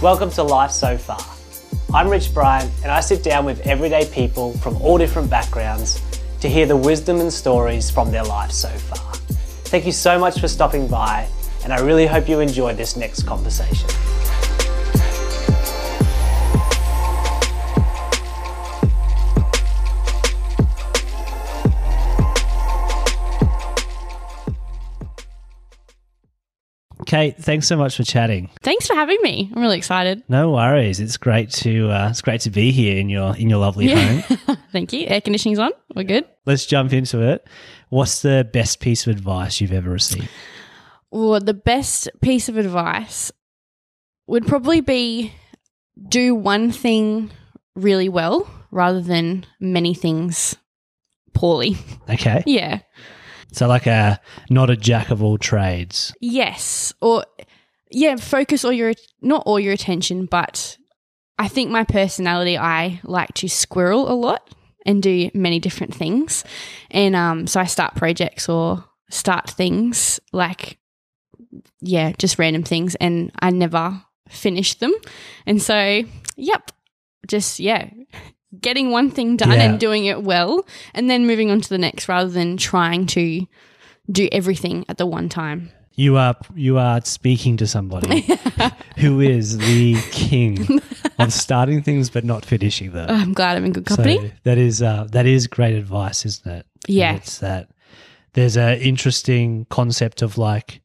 Welcome to Life So Far. I'm Rich Bryant and I sit down with everyday people from all different backgrounds to hear the wisdom and stories from their life so far. Thank you so much for stopping by and I really hope you enjoy this next conversation. Kate, thanks so much for chatting. Thanks for having me. I'm really excited. No worries. It's great to be here in your lovely home. Thank you. Air conditioning's on. We're good. Let's jump into it. What's the best piece of advice you've ever received? Well, the best piece of advice would probably be do one thing really well rather than many things poorly. Okay. Yeah. So like not a jack of all trades. Yes. Or focus not all your attention, but I think my personality, I like to squirrel a lot and do many different things. And so I start projects or start things like, just random things and I never finish them. And so, getting one thing done and doing it well and then moving on to the next rather than trying to do everything at the one time. You are speaking to somebody who is the king of starting things but not finishing them. I'm glad I'm in good company. So that is great advice, isn't it? Yeah. And it's that there's an interesting concept of like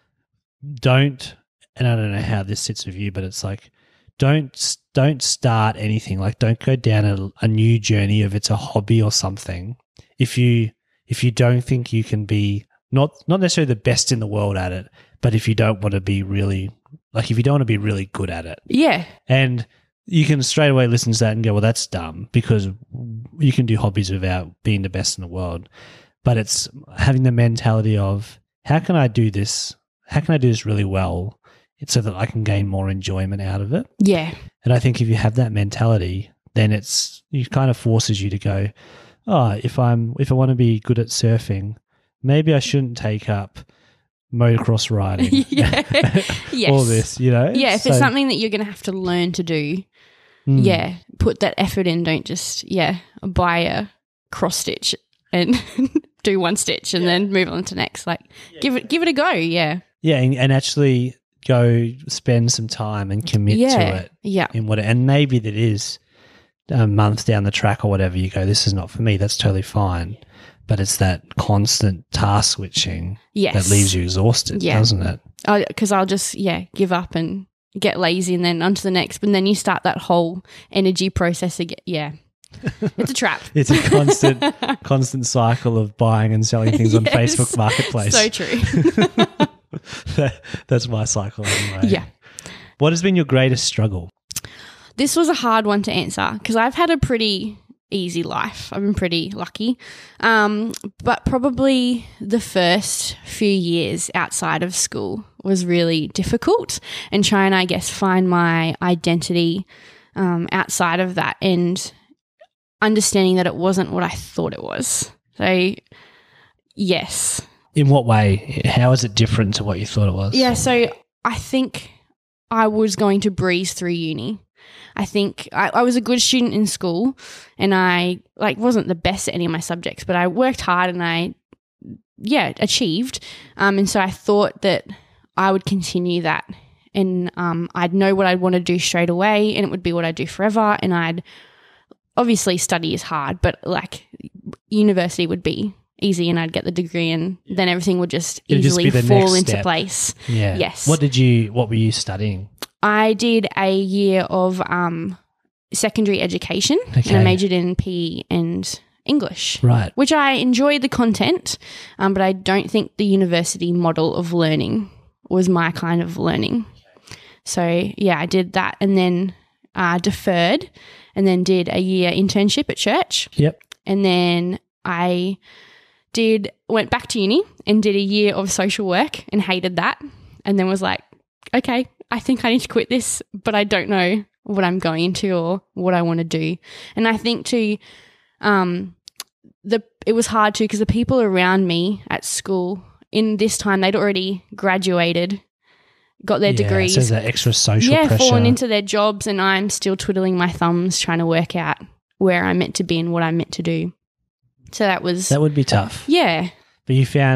and I don't know how this sits with you, but it's like don't start anything. Like don't go down a new journey if it's a hobby or something. If you don't think you can be not necessarily the best in the world at it, but if you don't want to be really good at it. Yeah. And you can straight away listen to that and go, well, that's dumb because you can do hobbies without being the best in the world. But it's having the mentality of how can I do this really well so that I can gain more enjoyment out of it. Yeah. And I think if you have that mentality, then it kind of forces you to go, if I want to be good at surfing, maybe I shouldn't take up motocross riding. Yes. All this, Yeah, if it's something that you're going to have to learn to do, put that effort in. Don't just, buy a cross stitch and do one stitch and then move on to next. Like give it a go, Yeah, and actually go spend some time and commit to it. Yeah. And maybe that is a month down the track or whatever, you go, this is not for me. That's totally fine. But it's that constant task switching that leaves you exhausted, doesn't it? Because I'll just, give up and get lazy and then on to the next. But then you start that whole energy process again. Yeah. It's a trap. It's a constant cycle of buying and selling things on Facebook Marketplace. So true. That's my cycle anyway. Yeah. What has been your greatest struggle? This was a hard one to answer because I've had a pretty easy life. I've been pretty lucky. But probably the first few years outside of school was really difficult and trying, I guess, find my identity outside of that and understanding that it wasn't what I thought it was. So, yes. In what way? How is it different to what you thought it was? Yeah, so I think I was going to breeze through uni. I think I was a good student in school and I wasn't the best at any of my subjects, but I worked hard and I achieved. And so I thought that I would continue that and I'd know what I'd want to do straight away and it would be what I'd do forever. And I'd obviously study is hard, but like university would be easy and I'd get the degree and then everything would just easily fall into place. Yeah. Yes. What were you studying? I did a year of secondary education and I majored in PE and English. Right. Which I enjoyed the content, but I don't think the university model of learning was my kind of learning. So, I did that and then deferred and then did a year internship at church. Yep. And then I went back to uni and did a year of social work and hated that and then was like, okay, I think I need to quit this, but I don't know what I'm going into or what I want to do. And I think too, it was hard too because the people around me at school in this time, they'd already graduated got their degrees. So that extra social pressure. Fallen into their jobs, and I'm still twiddling my thumbs trying to work out where I'm meant to be and what I'm meant to do. So that would be tough. Yeah. But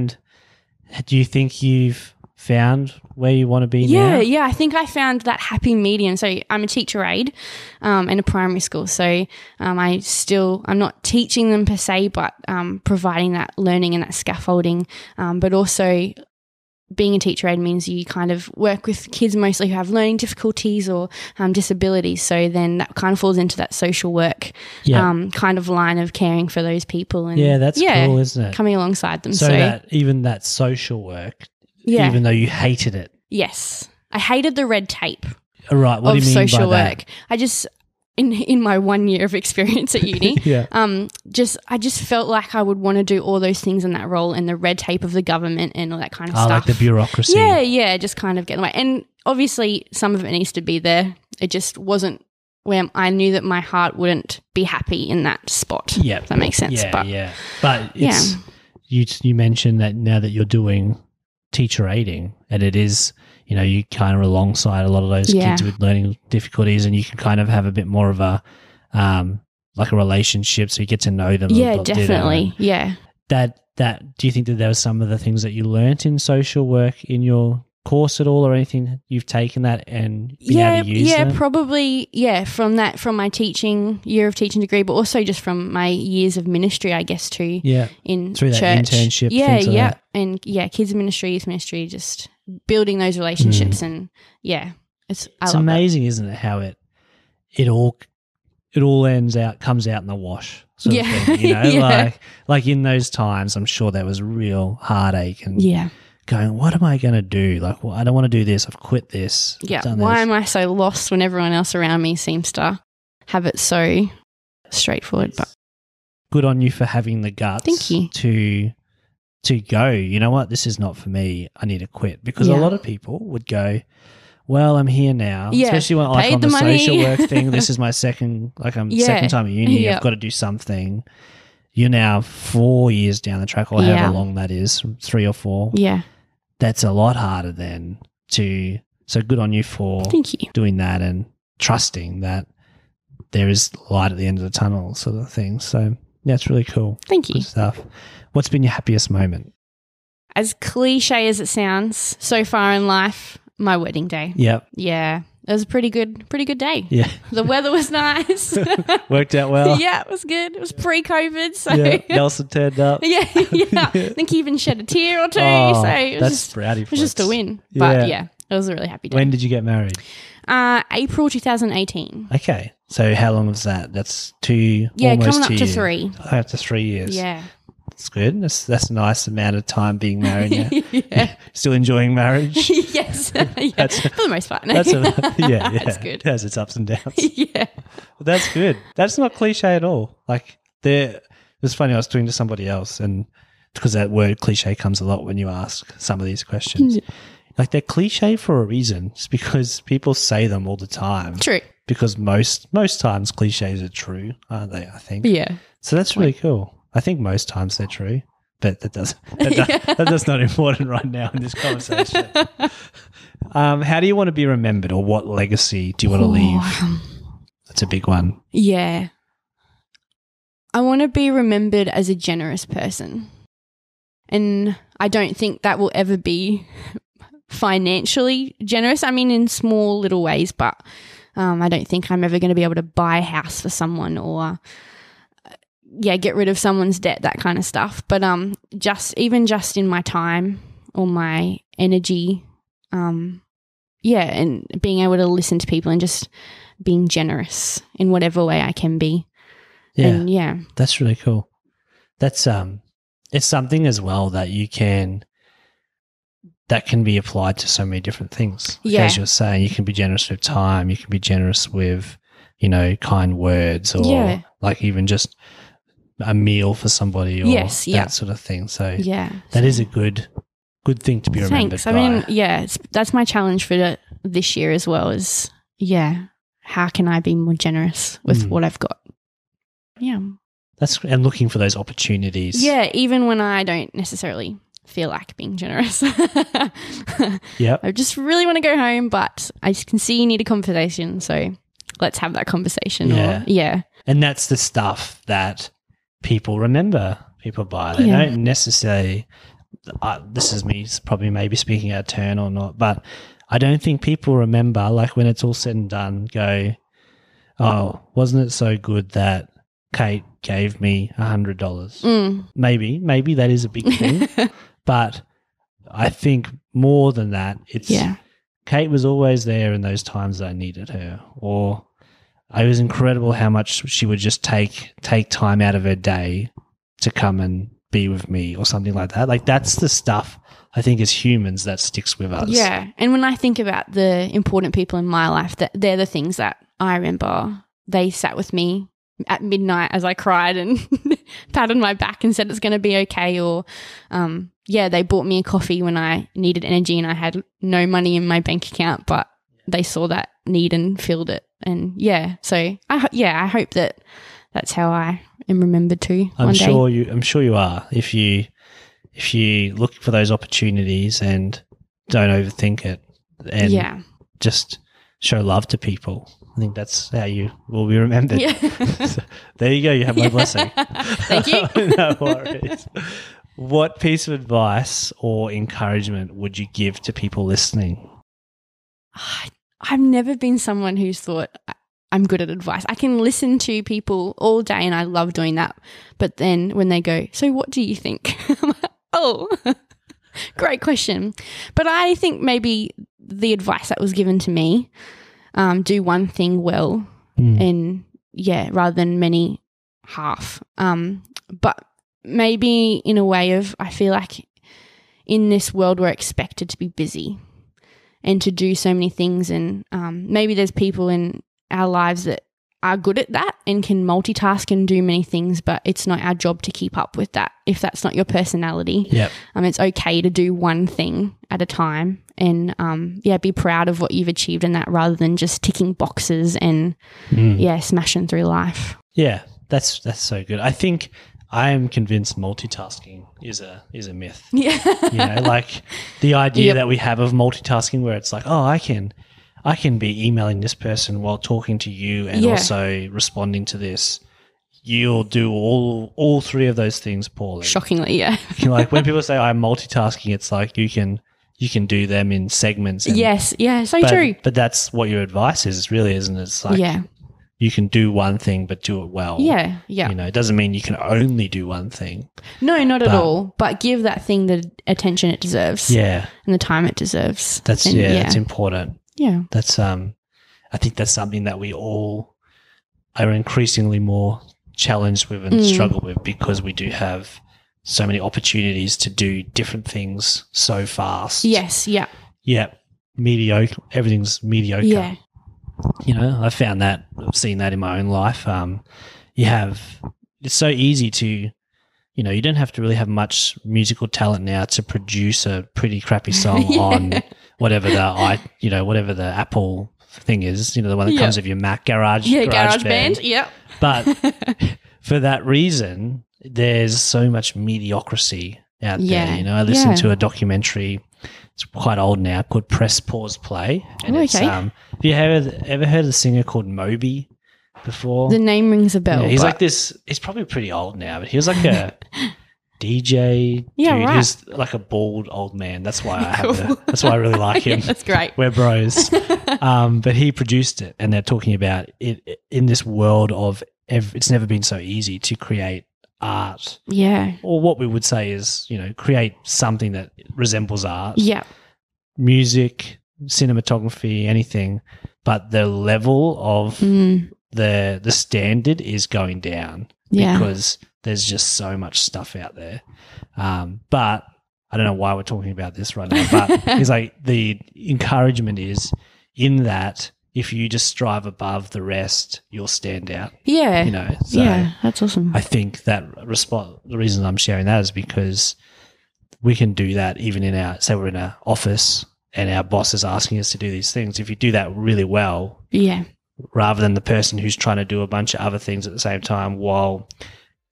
do you think you've found where you want to be now? Yeah. I think I found that happy medium. So I'm a teacher aide in a primary school. So I'm not teaching them per se, but providing that learning and that scaffolding. But also being a teacher aide means you kind of work with kids mostly who have learning difficulties or disabilities. So then that kind of falls into that social work kind of line of caring for those people. And that's cool, isn't it? Coming alongside them. So that even that social work, even though you hated it. Yes. I hated the red tape. Right. What do you mean social by that? work. I just in my 1 year of experience at uni, I just felt like I would want to do all those things in that role and the red tape of the government and all that kind of stuff. Like the bureaucracy. Yeah, just kind of get in the way. And obviously some of it needs to be there. It just wasn't where I knew that my heart wouldn't be happy in that spot. Yeah. If that makes sense. But it's you mentioned that now that you're doing teacher aiding, and it is, you kind of alongside a lot of those kids with learning difficulties, and you can kind of have a bit more of a like a relationship, so you get to know them. Yeah, definitely. That do you think that there were some of the things that you learnt in social work in your course at all, or anything you've taken that and been able to use them? Probably from my year of teaching degree, but also just from my years of ministry, I guess too. In through church. That internship. That. And kids ministry, youth ministry, just building those relationships and it's amazing, isn't it? How it all comes out in the wash. Sort of thing, like in those times, I'm sure there was real heartache and going, what am I going to do? Like, well, I don't want to do this. I've quit this. Why am I so lost when everyone else around me seems to have it so straightforward? But good on you for having the guts. Thank you. To go, you know what, this is not for me. I need to quit. Because a lot of people would go, well, I'm here now. Especially when on the social work thing, this is my second time at uni. I've got to do something. You're now 4 years down the track, or however long that is, 3 or 4. Yeah. That's a lot harder than so good on you for doing that and trusting that there is light at the end of the tunnel, sort of thing. So it's really cool. Thank you. Good stuff. What's been your happiest moment? As cliche as it sounds, so far in life, my wedding day. Yep. Yeah. It was a pretty good day. Yeah. The weather was nice. Worked out well. Yeah, it was good. It was pre-COVID. So Nelson turned up. Yeah. I think he even shed a tear or two. So it was just a win. But it was a really happy day. When did you get married? April 2018. Okay. So how long was that? That's almost coming up 2 to years. 3. Up to 3 years. Yeah. That's good. That's a nice amount of time being married now. Still enjoying marriage? Yes. For the most part. That's That's good. It has its ups and downs. Yeah. Well, that's good. That's not cliche at all. Like it was funny, I was talking to somebody else, and because that word cliche comes a lot when you ask some of these questions. Like they're cliche for a reason. It's because people say them all the time. True. Because most times cliches are true, aren't they, I think? Yeah. So that's really cool. I think most times they're true, but that's not important right now in this conversation. How do you want to be remembered, or what legacy do you want to leave? That's a big one. Yeah. I want to be remembered as a generous person. And I don't think that will ever be financially generous. I mean, in small little ways, but I don't think I'm ever going to be able to buy a house for someone or get rid of someone's debt, that kind of stuff. But just in my time or my energy, and being able to listen to people and just being generous in whatever way I can be. Yeah. And that's really cool. That's it's something as well that can be applied to so many different things. As you're saying, you can be generous with time, you can be generous with, kind words, or like even just a meal for somebody, or that sort of thing. So that is a good thing to be remembered. Thanks. I mean, that's my challenge for this year as well. Is how can I be more generous with what I've got? Yeah, and looking for those opportunities. Yeah, even when I don't necessarily feel like being generous. Yep. I just really want to go home, but I just can see you need a conversation. So let's have that conversation. Yeah. Or, yeah. And that's the stuff that people remember, people buy. They Yeah. don't necessarily, this is me probably maybe speaking out of turn or not, but I don't think people remember, like when it's all said and done, go, oh, wasn't it so good that Kate gave me $100? Maybe that is a big thing. But I think more than that, it's Kate was always there in those times that I needed her, or it was incredible how much she would just take time out of her day to come and be with me or something like that. Like that's the stuff I think as humans that sticks with us. Yeah. And when I think about the important people in my life, that they're the things that I remember. They sat with me at midnight as I cried and patted my back and said it's going to be okay. Or, they bought me a coffee when I needed energy and I had no money in my bank account, but they saw that need and filled it. And so I hope that that's how I am remembered too. I'm sure you are. If you look for those opportunities and don't overthink it, and just show love to people. I think that's how you will be remembered. Yeah. So, there you go. You have my blessing. Thank you. No worries. What piece of advice or encouragement would you give to people listening? I've never been someone who's thought I'm good at advice. I can listen to people all day and I love doing that. But then when they go, so what do you think? I'm like, oh, great question. But I think maybe the advice that was given to me, do one thing well and rather than many half. But maybe in a way of, I feel like in this world we're expected to be busy and to do so many things, and maybe there's people in our lives that are good at that and can multitask and do many things, but it's not our job to keep up with that if that's not your personality. Yep. It's okay to do one thing at a time and be proud of what you've achieved in that rather than just ticking boxes and smashing through life. Yeah, that's so good. I think I am convinced multitasking is a myth. Yeah. Like the idea that we have of multitasking where it's like, oh, I can be emailing this person while talking to you and also responding to this. You'll do all three of those things poorly. Shockingly, yeah. Like when people say I'm multitasking, it's like you can do them in segments. Yes, yeah, so true. But that's what your advice is, really, isn't it? It's like you can do one thing but do it well. Yeah. It doesn't mean you can only do one thing. No, not at all. But give that thing the attention it deserves. Yeah. And the time it deserves. That's important. Yeah. That's I think that's something that we all are increasingly more challenged with and struggle with because we do have so many opportunities to do different things so fast. Yes, yeah. Yeah. Mediocre. Everything's mediocre. Yeah. I've found that, I've seen that in my own life. It's so easy to, you don't have to really have much musical talent now to produce a pretty crappy song on whatever the Apple thing is, the one that comes with your Mac GarageBand. Yeah. But for that reason, there's so much mediocrity out there. I listened to a documentary. It's quite old now, called Press Pause Play. And it's have you ever heard of the singer called Moby before? The name rings a bell. Yeah, he's like this. He's probably pretty old now, but he was like a DJ. Yeah, dude. right. He was like a bald old man. That's why that's why I really like him. That's great. We're bros. But he produced it, and they're talking about it in this world of it's never been so easy to create art. Yeah. Or what we would say is, create something that resembles art. Yeah. Music, cinematography, anything. But the level of the standard is going down because there's just so much stuff out there. But I don't know why we're talking about this right now, but it's like the encouragement is in that if you just strive above the rest, you'll stand out. Yeah. So that's awesome. I think that the reason I'm sharing that is because we can do that even say we're in an office and our boss is asking us to do these things. If you do that really well, yeah, rather than the person who's trying to do a bunch of other things at the same time while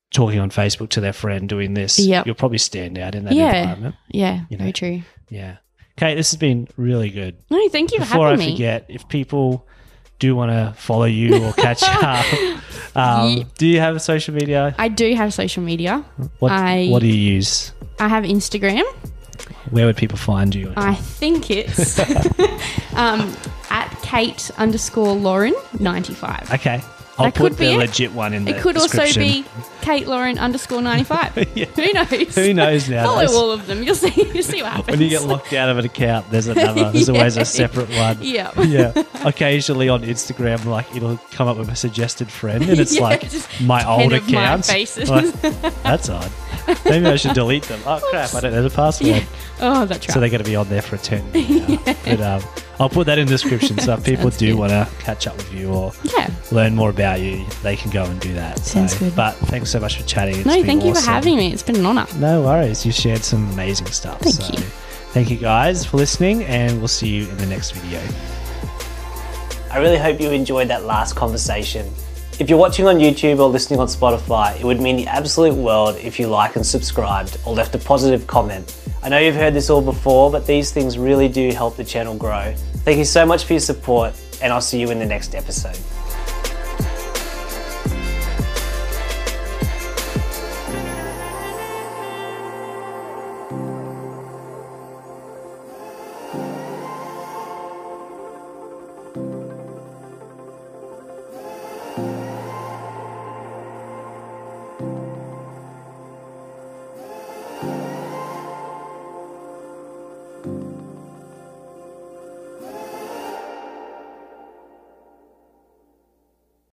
talking on Facebook to their friend doing this, Yep. you'll probably stand out in that Yeah. environment. Yeah, You know. very true. Yeah. Kate, this has been really good. No, thank you for Before I having me. forget, if people do want to follow you or catch up, Yeah. do you have a social media? I do have social media. What do you use? I have Instagram. Where would people find you? I think it's at Kate_Lauren95. Okay. I'll That put could be the it. legit one in the It could also description. be Kate Lauren_95. Yeah. Who knows? Who knows Follow nowadays? all of them. You'll see what happens. When you get locked out of an account, there's another. There's always a separate one. Yeah. Yeah. Occasionally on Instagram, like it'll come up with a suggested friend, and it's Yeah, like just my 10 old of my accounts. faces. Like, that's odd. Maybe I should delete them. Oh crap! I don't know the password. Yeah. Oh, that's right. So they're going to be on there for eternity. Now. But I'll put that in the description. So if people Sounds do good. want to catch up with you or Yeah. learn more about you, they can go and do that. Sounds good. But thanks so much for chatting. It's No, been thank you for awesome. having me. It's been an honour. No worries. You shared some amazing stuff. Thank you. Thank you guys for listening, and we'll see you in the next video. I really hope you enjoyed that last conversation. If you're watching on YouTube or listening on Spotify, it would mean the absolute world if you like and subscribed or left a positive comment. I know you've heard this all before, but these things really do help the channel grow. Thank you so much for your support, and I'll see you in the next episode.